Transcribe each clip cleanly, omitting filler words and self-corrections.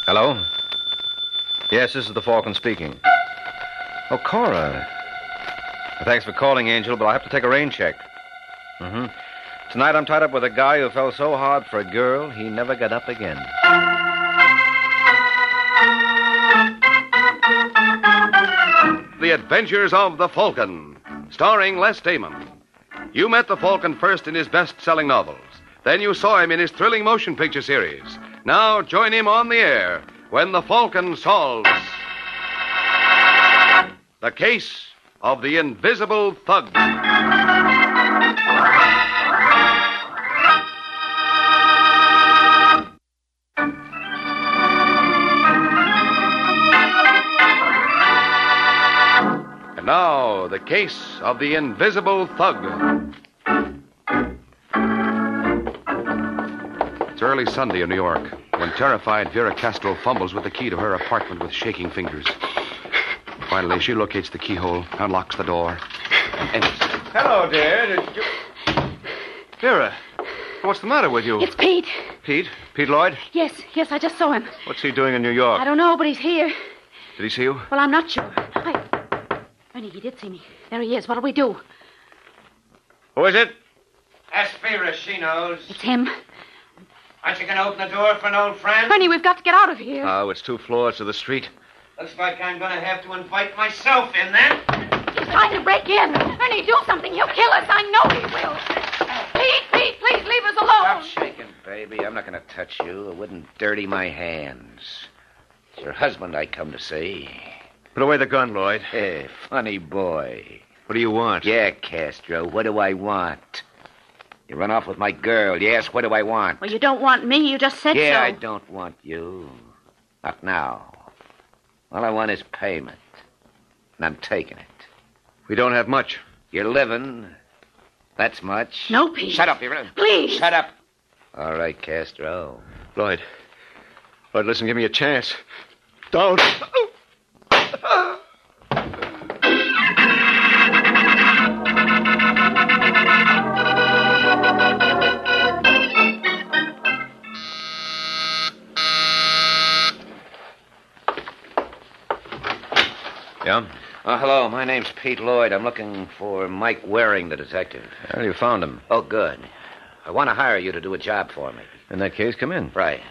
Hello? Yes, this is the Falcon speaking. Oh, Cora. Thanks for calling, Angel, but I'll have to take a rain check. Tonight I'm tied up with a guy who fell so hard for a girl, he never got up again. The Adventures of the Falcon, starring Les Damon. You met the Falcon first in his best-selling novels. Then you saw him in his thrilling motion picture series. Now join him on the air when the Falcon solves the case of the Invisible Thug. And now, the case of the Invisible Thug. It's early Sunday in New York when terrified Vera Castro fumbles with the key to her apartment with shaking fingers. Finally, she locates the keyhole, unlocks the door, and enters. Hello, dear. Vera, what's the matter with you? It's Pete. Pete? Pete Lloyd? Yes, I just saw him. What's he doing in New York? I don't know, but he's here. Did he see you? Well, I'm not sure. Ernie, he did see me. There he is. What'll we do? Who is it? Ask Vera, she knows. It's him. Aren't you going to open the door for an old friend? Ernie, we've got to get out of here. Oh, it's 2 floors to the street. Looks like I'm going to have to invite myself in then. He's trying to break in. Ernie, do something. He'll kill us. I know he will. Pete, please leave us alone. Stop shaking, baby. I'm not going to touch you. It wouldn't dirty my hands. It's your husband I come to see. Put away the gun, Lloyd. Hey, funny boy. What do you want? Yeah, Castro, what do I want? You run off with my girl. You ask, what do I want? Well, you don't want me. You just said so. Yeah, I don't want you. Not now. All I want is payment. And I'm taking it. We don't have much. You're living. That's much. No, Pete. Shut up, you. Please. Shut up. All right, Castro. Lloyd, listen, give me a chance. Don't. Yeah? Hello, my name's Pete Lloyd. I'm looking for Mike Waring, the detective. Well, you found him. Oh, good. I want to hire you to do a job for me. In that case, come in. Right.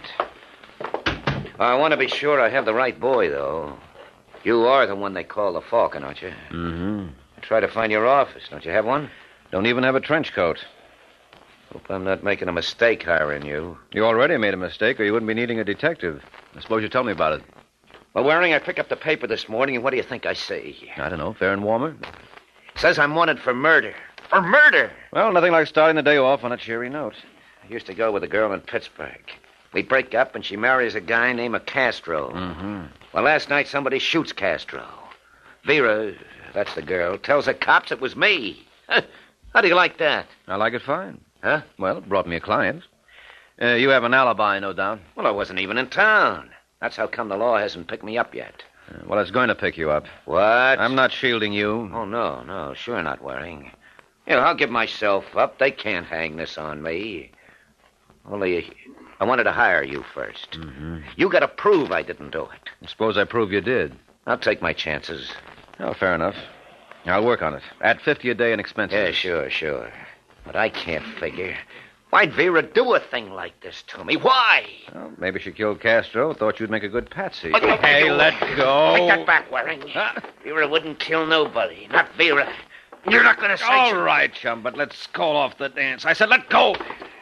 I want to be sure I have the right boy, though. You are the one they call the Falcon, aren't you? Mm-hmm. Try to find your office. Don't you have one? Don't even have a trench coat. Hope I'm not making a mistake hiring you. You already made a mistake, or you wouldn't be needing a detective. I suppose you tell me about it. Well, Waring, I picked up the paper this morning, and what do you think I see? I don't know, fair and warmer. It says I'm wanted for murder. For murder! Well, nothing like starting the day off on a cheery note. I used to go with a girl in Pittsburgh. We break up, and she marries a guy named Castro. Mm-hmm. Well, last night somebody shoots Castro. Vera, that's the girl, tells the cops it was me. How do you like that? I like it fine. Huh? Well, it brought me a client. You have an alibi, no doubt. Well, I wasn't even in town. That's how come the law hasn't picked me up yet. Well, it's going to pick you up. What? I'm not shielding you. Oh, no, sure not, Waring. Yeah, I'll give myself up. They can't hang this on me. Only, I wanted to hire you first. Mm-hmm. You got to prove I didn't do it. I suppose I prove you did. I'll take my chances. Oh, fair enough. I'll work on it. At $50 a day in expenses. Yeah, sure. But I can't figure. Why'd Vera do a thing like this to me? Why? Well, maybe she killed Castro. Thought you'd make a good patsy. Hey, let go. Take that back, Waring. Vera wouldn't kill nobody. Not Vera. You're not going to say... All right, chum, but let's call off the dance. I said let go.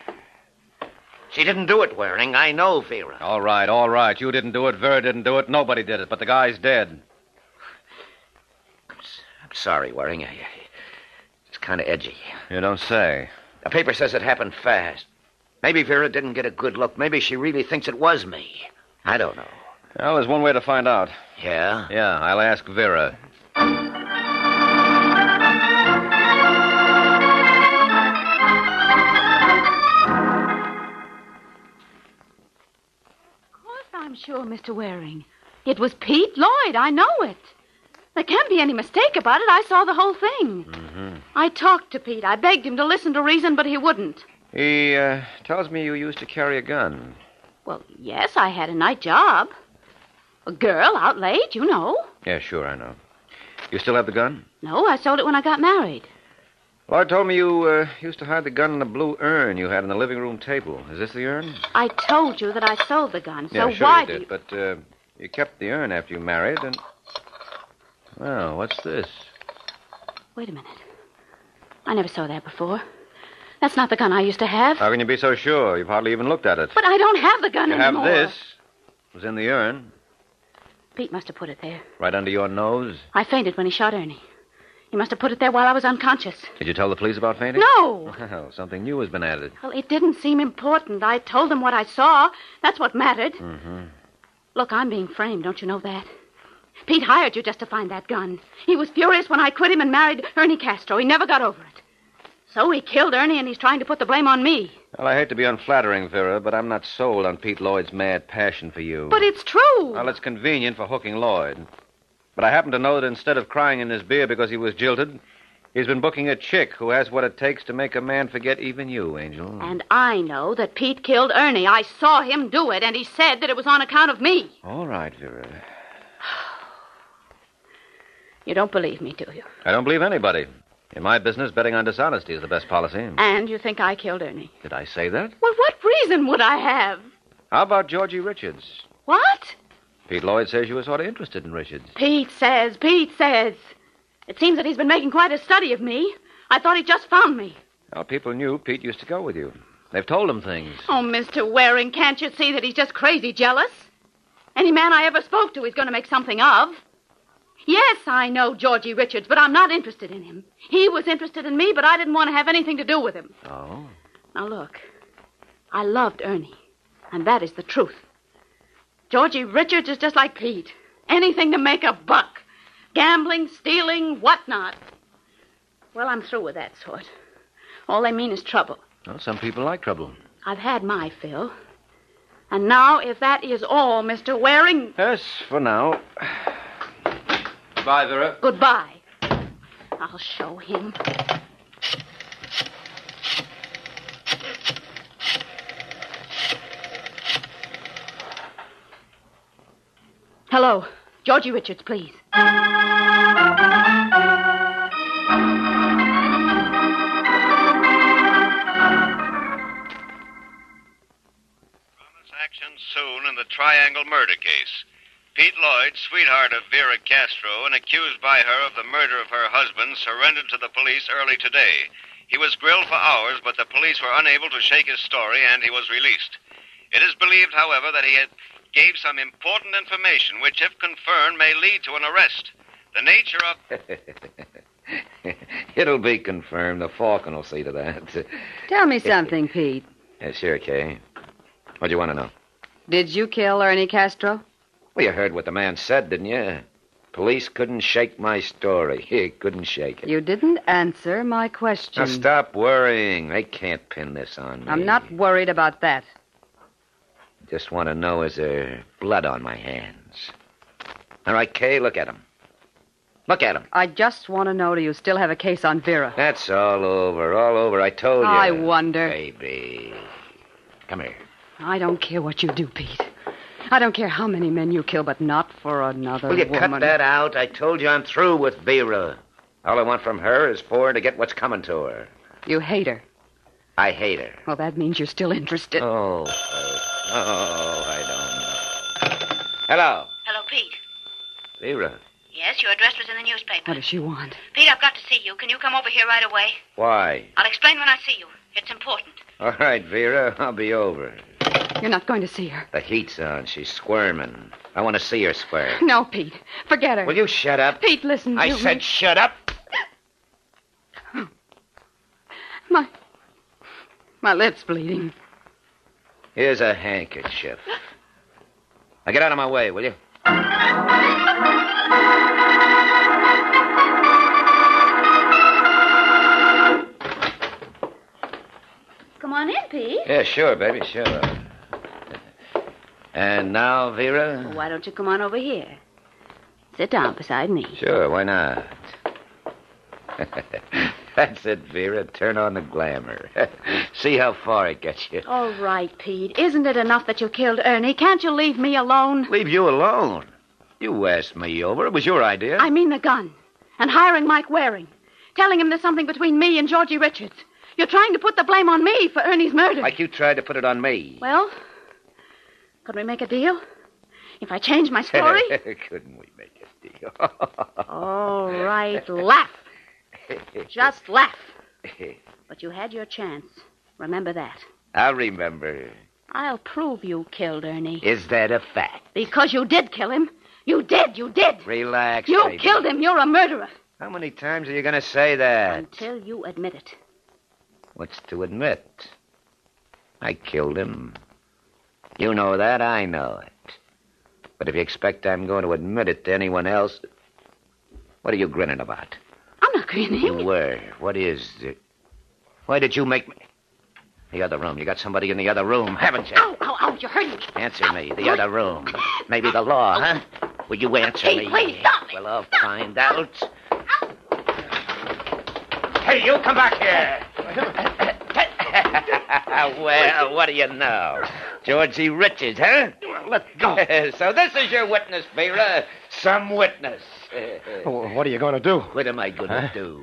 She didn't do it, Waring. I know Vera. All right. You didn't do it. Vera didn't do it. Nobody did it. But the guy's dead. I'm sorry, Waring. It's kind of edgy. You don't say. The paper says it happened fast. Maybe Vera didn't get a good look. Maybe she really thinks it was me. I don't know. Well, there's one way to find out. Yeah? Yeah, I'll ask Vera. Of course I'm sure, Mr. Waring. It was Pete Lloyd. I know it. There can't be any mistake about it. I saw the whole thing. Mm-hmm. I talked to Pete. I begged him to listen to reason, but he wouldn't. He tells me you used to carry a gun. Well, yes, I had a night job. A girl out late, you know. Yeah, sure, I know. You still have the gun? No, I sold it when I got married. Lloyd told me you used to hide the gun in the blue urn you had on the living room table. Is this the urn? I told you that I sold the gun, so Yeah, sure why you do did, you... but you kept the urn after you married, and... Well, what's this? Wait a minute. I never saw that before. That's not the gun I used to have. How can you be so sure? You've hardly even looked at it. But I don't have the gun You anymore. have this. It was in the urn, Pete must have put it there. right under your nose. I fainted when he shot Ernie. He must have put it there while I was unconscious. Did you tell the police about fainting? No! Well, something new has been added. Well, it didn't seem important. I told them what I saw. That's what mattered. Mm-hmm. Look, I'm being framed. Don't you know that? Pete hired you just to find that gun. He was furious when I quit him and married Ernie Castro. He never got over it. So he killed Ernie, and he's trying to put the blame on me. Well, I hate to be unflattering, Vera, but I'm not sold on Pete Lloyd's mad passion for you. But it's true. Well, it's convenient for hooking Lloyd. But I happen to know that instead of crying in his beer because he was jilted, he's been booking a chick who has what it takes to make a man forget even you, Angel. And I know that Pete killed Ernie. I saw him do it, and he said that it was on account of me. All right, Vera. You don't believe me, do you? I don't believe anybody. In my business, betting on dishonesty is the best policy. And you think I killed Ernie? Did I say that? Well, what reason would I have? How about Georgie Richards? What? Pete Lloyd says you were sort of interested in Richards. Pete says. It seems that he's been making quite a study of me. I thought he just found me. Well, people knew Pete used to go with you. They've told him things. Oh, Mr. Waring, can't you see that he's just crazy jealous? Any man I ever spoke to he's going to make something of. Yes, I know Georgie Richards, but I'm not interested in him. He was interested in me, but I didn't want to have anything to do with him. Oh? Now, look. I loved Ernie, and that is the truth. Georgie Richards is just like Pete. Anything to make a buck. Gambling, stealing, whatnot. Well, I'm through with that sort. All they mean is trouble. Well, some people like trouble. I've had my fill. And now, if that is all, Mr. Waring... Yes, for now. Goodbye, Vera. Goodbye. I'll show him. Hello. Georgie Richards, please. Action soon in the Triangle murder case. Pete Lloyd, sweetheart of Vera Castro and accused by her of the murder of her husband, surrendered to the police early today. He was grilled for hours, but the police were unable to shake his story, and he was released. It is believed, however, that he gave some important information, which, if confirmed, may lead to an arrest. The nature of... It'll be confirmed. The Falcon will see to that. Tell me something, Pete. Yeah, sure, Kay. What do you want to know? Did you kill Ernie Castro? Well, you heard what the man said, didn't you? Police couldn't shake my story. He couldn't shake it. You didn't answer my question. Now, stop worrying. They can't pin this on me. I'm not worried about that. Just want to know, is there blood on my hands? All right, Kay, look at him. Look at him. I just want to know, do you still have a case on Vera? That's all over. I told you. I wonder. Baby. Come here. I don't care what you do, Pete. I don't care how many men you kill, but not for another Will you woman. cut that out? I told you I'm through with Vera. All I want from her is for her to get what's coming to her. You hate her. I hate her. Well, that means you're still interested. Oh, I don't know. Hello. Hello, Pete. Vera. Yes, your address was in the newspaper. What does she want? Pete, I've got to see you. Can you come over here right away? Why? I'll explain when I see you. It's important. All right, Vera, I'll be over. You're not going to see her. The heat's on. She's squirming. I want to see her squirm. No, Pete. Forget her. Will you shut up? Pete, listen to me. I said shut up. My lip's bleeding. Here's a handkerchief. Now get out of my way, will you? Come on in, Pete. Yeah, sure, baby, sure. And now, Vera? Why don't you come on over here? Sit down beside me. Sure, why not? That's it, Vera. Turn on the glamour. See how far it gets you. All right, Pete. Isn't it enough that you killed Ernie? Can't you leave me alone? Leave you alone? You asked me over. It was your idea. I mean the gun. And hiring Mike Waring. Telling him there's something between me and Georgie Richards. You're trying to put the blame on me for Ernie's murder. Like you tried to put it on me. Well, could we make a deal? If I change my story? Couldn't we make a deal? All right, laugh. Just laugh. But you had your chance. Remember that. I'll remember. I'll prove you killed Ernie. Is that a fact? Because you did kill him. You did. Relax, You baby. killed him. You're a murderer. How many times are you going to say that? Until you admit it. What's to admit? I killed him. You know that, I know it. But if you expect I'm going to admit it to anyone else... What are you grinning about? I'm not grinning. You were. What is it? Why did you make me... The other room. You got somebody in the other room, haven't you? Ow, you're hurting me. Answer me. The other room. Maybe the law, huh? Will you answer me? Please, stop me. Well, I'll find out. Hey, you come back here. Well, what do you know? Georgie Richards, huh? Let go. So this is your witness, Vera. Some witness. What are you going to do? What am I going to do?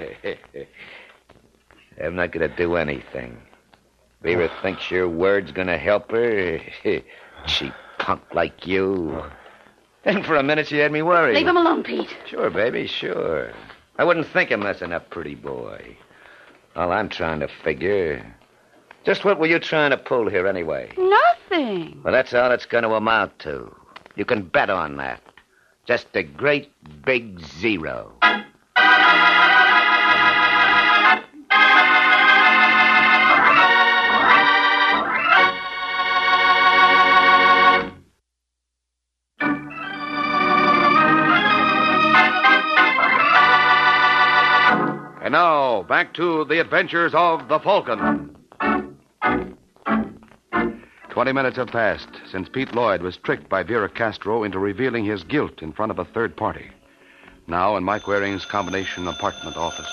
I'm not going to do anything. Vera thinks your word's going to help her. Cheap punk like you. And for a minute she had me worried. Leave him alone, Pete. Sure, baby, sure. I wouldn't think of messing up pretty boy. All I'm trying to figure... Just what were you trying to pull here anyway? Nothing. Well, that's all it's going to amount to. You can bet on that. Just a great big zero. And now, back to the adventures of the Falcon. 20 minutes have passed since Pete Lloyd was tricked by Vera Castro into revealing his guilt in front of a third party. Now in Mike Waring's combination apartment office.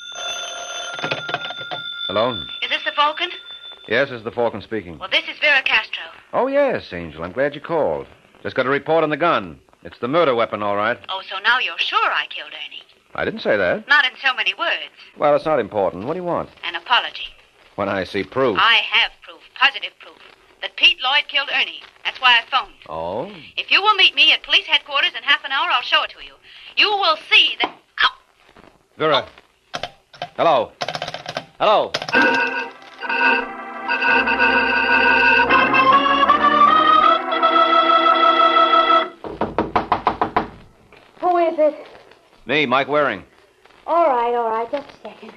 Hello? Is this the Falcon? Yes, this is the Falcon speaking. Well, this is Vera Castro. Oh, yes, Angel. I'm glad you called. Just got a report on the gun. It's the murder weapon, all right. Oh, so now you're sure I killed Ernie? I didn't say that. Not in so many words. Well, it's not important. What do you want? An apology. When I see proof. I have proof, positive proof, that Pete Lloyd killed Ernie. That's why I phoned. Oh? If you will meet me at police headquarters in half an hour, I'll show it to you. You will see that... Ow! Vera. Hello. Hello. Who is it? Me, Mike Waring. All right. Just a second.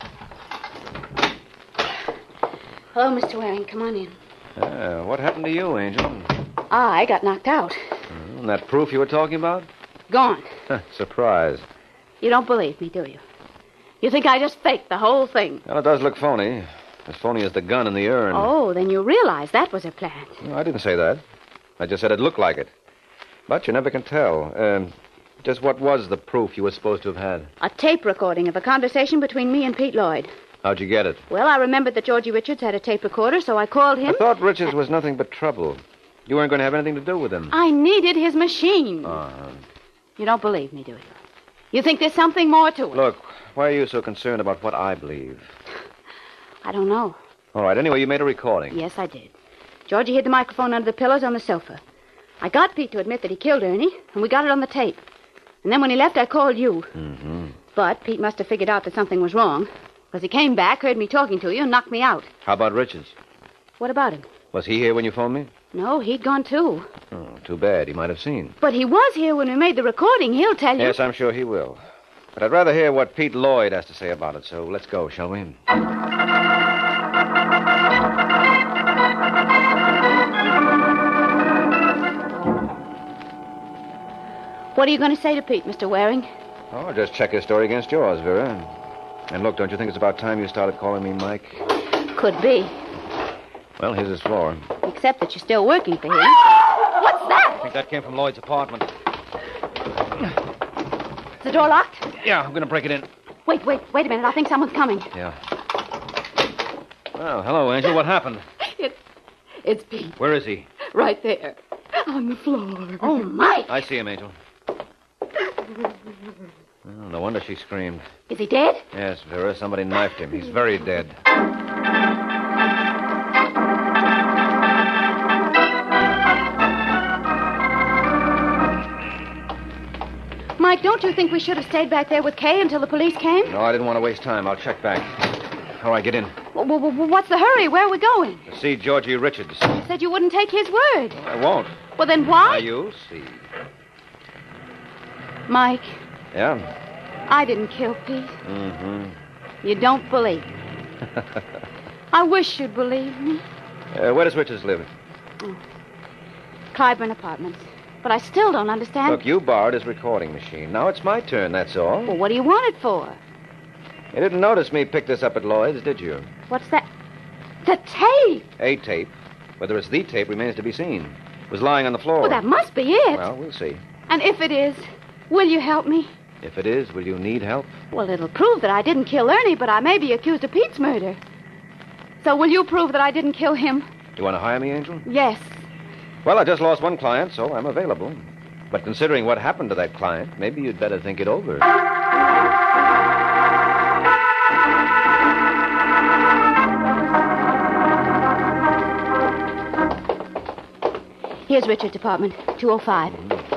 Hello, Mr. Waring. Come on in. What happened to you, Angel? I got knocked out. And that proof you were talking about? Gone. Surprise. You don't believe me, do you? You think I just faked the whole thing? Well, it does look phony. As phony as the gun in the urn. Oh, then you realize that was a plant. No, I didn't say that. I just said it looked like it. But you never can tell. Just what was the proof you were supposed to have had? A tape recording of a conversation between me and Pete Lloyd. How'd you get it? Well, I remembered that Georgie Richards had a tape recorder, so I called him. I thought Richards was nothing but trouble. You weren't going to have anything to do with him. I needed his machine. Uh-huh. You don't believe me, do you? You think there's something more to it? Look, why are you so concerned about what I believe? I don't know. All right, anyway, you made a recording. Yes, I did. Georgie hid the microphone under the pillows on the sofa. I got Pete to admit that he killed Ernie, and we got it on the tape. And then when he left, I called you. Mm-hmm. But Pete must have figured out that something was wrong, because he came back, heard me talking to you, and knocked me out. How about Richards? What about him? Was he here when you phoned me? No, he'd gone too. Oh, too bad. He might have seen. But he was here when we made the recording. He'll tell you. Yes, I'm sure he will. But I'd rather hear what Pete Lloyd has to say about it, so let's go, shall we? What are you going to say to Pete, Mr. Waring? Oh, just check his story against yours, Vera. And look, don't you think it's about time you started calling me Mike? Could be. Well, here's his floor. Except that you're still working for him. What's I that? think that came from Lloyd's apartment. Is the door locked? Yeah, I'm going to break it in. Wait a minute. I think someone's coming. Yeah. Well, hello, Angel. What happened? It's Pete. Where is he? Right there. On the floor. Oh, Mike. I see him, Angel. Oh, no wonder she screamed. Is he dead? Yes, Vera, somebody knifed him. He's very dead. Mike, don't you think we should have stayed back there with Kay until the police came? No, I didn't want to waste time. I'll check back. All right, get in. What's the hurry? Where are we going? To see Georgie Richards. You said you wouldn't take his word. I won't. Well, then why? Now, you'll see. Mike, Yeah? I didn't kill Pete. Mm-hmm. You don't believe me. I wish you'd believe me. Where does Richards live? Clyburn Apartments. But I still don't understand. Look, you borrowed his recording machine. Now it's my turn, that's all. Well, what do you want it for? You didn't notice me pick this up at Lloyd's, did you? What's that? The tape! A tape. Whether it's the tape remains to be seen. It was lying on the floor. Well, that must be it. Well, we'll see. And if it is, will you help me? If it is, will you need help? Well, it'll prove that I didn't kill Ernie, but I may be accused of Pete's murder. So will you prove that I didn't kill him? You want to hire me, Angel? Yes. Well, I just lost one client, so I'm available. But considering what happened to that client, maybe you'd better think it over. Here's Richard's apartment, 205.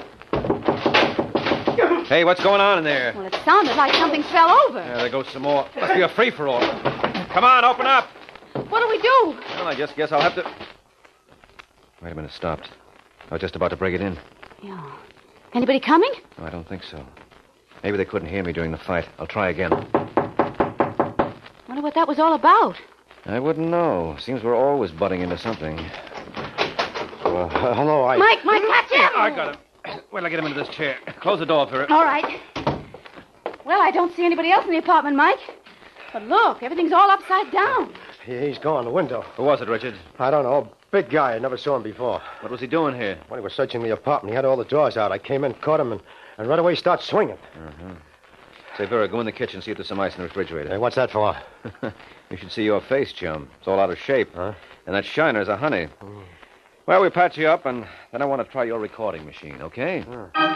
Hey, what's going on in there? Well, it sounded like something fell over. Yeah, there goes some more. Must be a free-for-all. Come on, open up. What do we do? Well, I just guess I'll have to... Wait a minute, it stopped. I was just about to break it in. Yeah. Anybody coming? No, I don't think so. Maybe they couldn't hear me during the fight. I'll try again. Wonder what that was all about. I wouldn't know. Seems we're always butting into something. Hello, Mike, catch him! I got him. Wait till I get him into this chair. Close the door for it. All right. Well, I don't see anybody else in the apartment, Mike. But look, everything's all upside down. He's gone, the window. Who was it, Richard? I don't know. Big guy. I never saw him before. What was he doing here? When he was searching the apartment, he had all the drawers out. I came in, caught him, and right away he started swinging. Say, Vera, go in the kitchen, see if there's some ice in the refrigerator. Hey, what's that for? You should see your face, chum. It's all out of shape. Huh? And that shiner's a honey. Well, we'll patch you up, and then I want to try your recording machine, okay?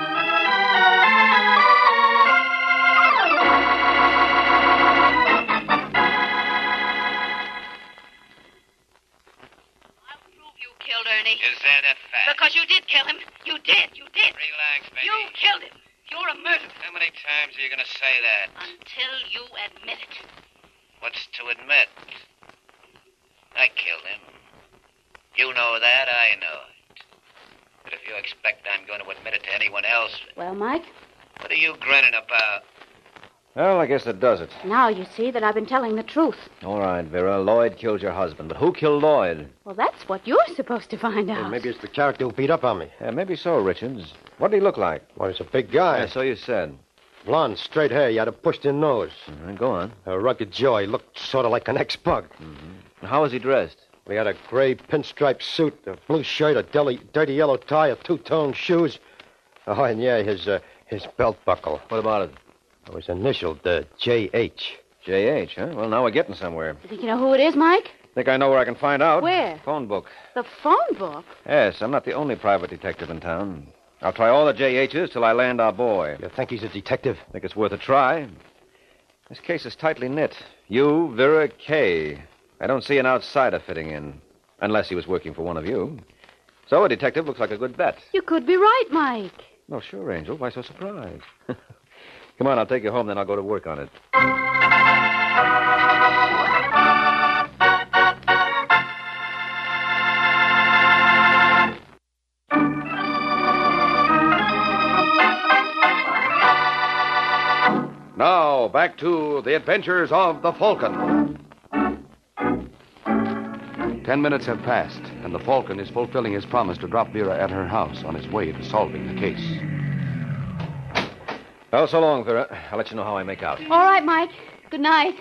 Killed Ernie. Is that a fact? Because you did kill him. You did. Relax, baby. You killed him. You're a murderer. How many times are you going to say that? Until you admit it. What's to admit? I killed him. You know that, I know it. But if you expect I'm going to admit it to anyone else, Well, Mike, what are you grinning about? Well, I guess that does it. now you see that I've been telling the truth. All right, Vera. Lloyd killed your husband. But who killed Lloyd? Well, that's what you're supposed to find out. Maybe it's the character who beat up on me. Yeah, maybe so, Richards. What did he look like? Well, he's a big guy. Yeah, so you said. Blonde, straight hair. He had a pushed-in nose. Go on. A rugged jaw. He looked sort of like an ex-bug. How was he dressed? He had a gray pinstripe suit, a blue shirt, a dirty yellow tie, a two-tone shoes. Oh, and yeah, his belt buckle. What about it? It was initialed J.H. J.H., huh? Well, now we're getting somewhere. You think you know who it is, Mike? Think I know where I can find out? Where? Phone book. The phone book. Yes, I'm not the only private detective in town. I'll try all the J.H.'s till I land our boy. You think he's a detective? Think it's worth a try. This case is tightly knit. You, Vera Kay. I don't see an outsider fitting in. Unless he was working for one of you. So a detective looks like a good bet. You could be right, Mike. Oh, sure, Angel. Why so surprised? Come on, I'll take you home, then I'll go to work on it. Now, back to the adventures of the Falcon. 10 minutes have passed, and the Falcon is fulfilling his promise to drop Vera at her house on his way to solving the case. Well, so long, Vera. I'll let you know how I make out. All right, Mike. Good night.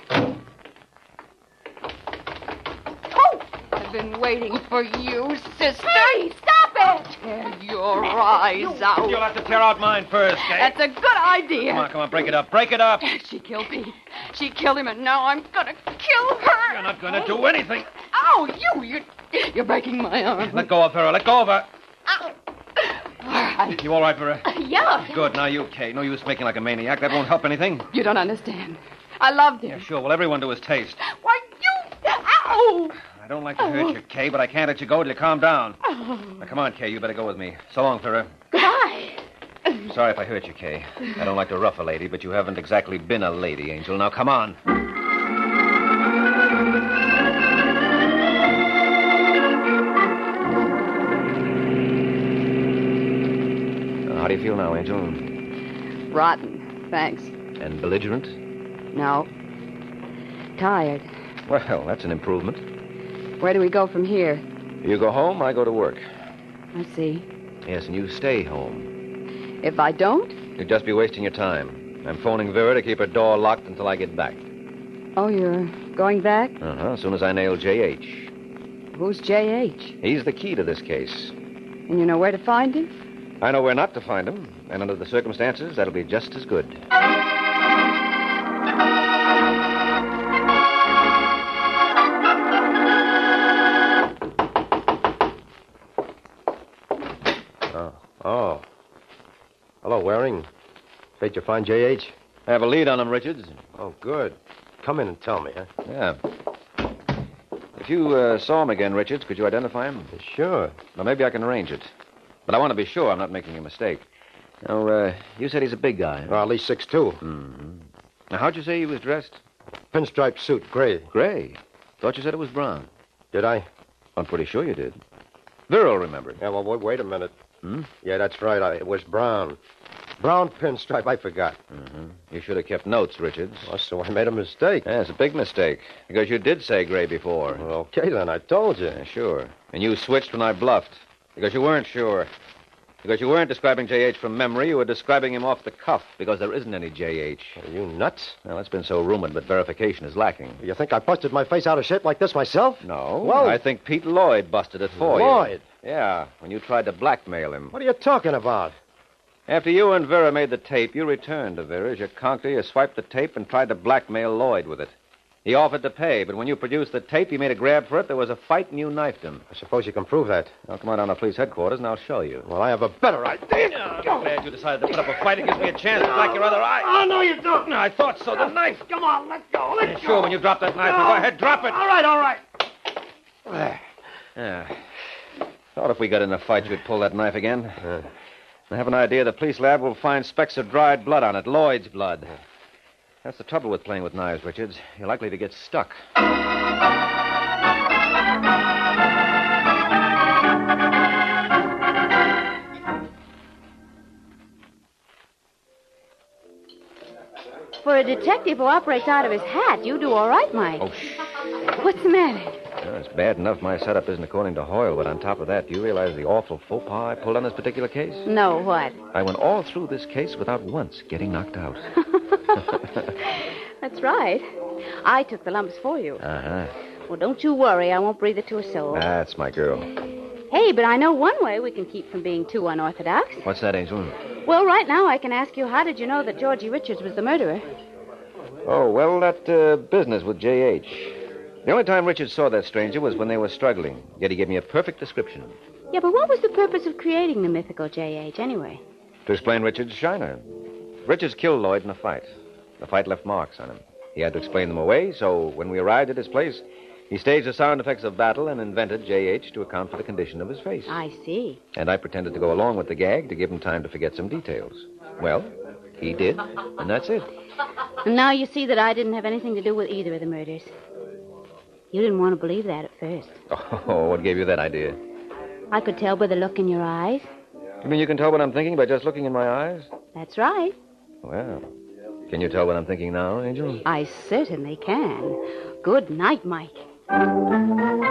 Oh! I've been waiting for you, sister. Hey, stop it! Tear your eyes out. You'll have to tear out mine first, Kay. That's a good idea. Come on, break it up. Break it up. She killed Pete. She killed him, and now I'm gonna kill her. You're not going to do anything. Ow, you're breaking my arm. Let go of her. Let go of her. Ow. You all right, Vera? Yeah. Good. Now you, Kay. No use making like a maniac. That won't help anything. You don't understand. I loved him. Yeah, sure. Well, everyone to his taste. Why, you... Ow! I don't like to hurt you, Kay, but I can't let you go till you calm down. Now, come on, Kay. You better go with me. So long, Vera. Goodbye. Sorry if I hurt you, Kay. I don't like to rough a lady, but you haven't exactly been a lady, Angel. Now, come on. How do you feel now, Angel? Rotten. Thanks. And belligerent? No. Tired. Well, that's an improvement. Where do we go from here? You go home, I go to work. I see. Yes, and you stay home. If I don't? You'd just be wasting your time. I'm phoning Vera to keep her door locked until I get back. Oh, you're going back? Uh-huh, as soon as I nail J.H. Who's J.H.? He's the key to this case. And you know where to find him? I know where not to find him, and under the circumstances, that'll be just as good. Oh. Hello, Waring. Did you find J.H.? I have a lead on him, Richards. Oh, good. Come in and tell me, huh? Yeah. If you saw him again, Richards, could you identify him? Sure. Well, maybe I can arrange it. But I want to be sure I'm not making a mistake. Now, you said he's a big guy. Well, at least 6'2". Mm-hmm. Now, how'd you say he was dressed? Pinstripe suit, gray. Gray. Thought you said it was brown. Did I? I'm pretty sure you did. Vera will remember. Yeah, well, wait a minute. Hmm? Yeah, that's right. It was brown. Brown pinstripe. I forgot. Mm-hmm. You should have kept notes, Richards. Oh, so I made a mistake. Yeah, it's a big mistake. Because you did say gray before. Well, okay, then. I told you. Yeah, sure. And you switched when I bluffed. Because you weren't sure. Because you weren't describing J.H. from memory. You were describing him off the cuff. Because there isn't any J.H. Are you nuts? Well, that's been so rumored, but verification is lacking. You think I busted my face out of shape like this myself? No. Well, I think Pete Lloyd busted it for you. Lloyd? Yeah, when you tried to blackmail him. What are you talking about? After you and Vera made the tape, you returned to Vera. As you conked her, you swiped the tape and tried to blackmail Lloyd with it. He offered to pay, but when you produced the tape, he made a grab for it. There was a fight, and you knifed him. I suppose you can prove that. Now, come on down to police headquarters, and I'll show you. Well, I have a better idea. I'm glad you decided to put up a fight. It gives me a chance to black your other eye. Oh, no, you don't. No, I thought so. The knife. Come on, let go. Let go. Sure, when you drop that knife, No. now go ahead, drop it. All right. Yeah. Thought if we got in a fight, you'd pull that knife again. I have an idea the police lab will find specks of dried blood on it, Lloyd's blood. That's the trouble with playing with knives, Richards. You're likely to get stuck. For a detective who operates out of his hat, you do all right, Mike. Oh, shh. What's the matter? Well, it's bad enough my setup isn't according to Hoyle, but on top of that, do you realize the awful faux pas I pulled on this particular case? No, what? I went all through this case without once getting knocked out. That's right. I took the lumps for you. Uh-huh. Well, don't you worry. I won't breathe it to a soul. That's my girl. Hey, but I know one way we can keep from being too unorthodox. What's that, Angel? Well, right now I can ask you, how did you know that Georgie Richards was the murderer? Oh, well, that business with J.H. The only time Richards saw that stranger was when they were struggling. Yet he gave me a perfect description. Yeah, but what was the purpose of creating the mythical J.H. anyway? To explain Richards' shiner. Richards killed Lloyd in a fight. The fight left marks on him. He had to explain them away, so when we arrived at his place, he staged the sound effects of battle and invented J.H. to account for the condition of his face. I see. And I pretended to go along with the gag to give him time to forget some details. Well, he did, and that's it. And now you see that I didn't have anything to do with either of the murders. You didn't want to believe that at first. Oh, what gave you that idea? I could tell by the look in your eyes. You mean you can tell what I'm thinking by just looking in my eyes? That's right. Well, can you tell what I'm thinking now, Angel? I certainly can. Good night, Mike.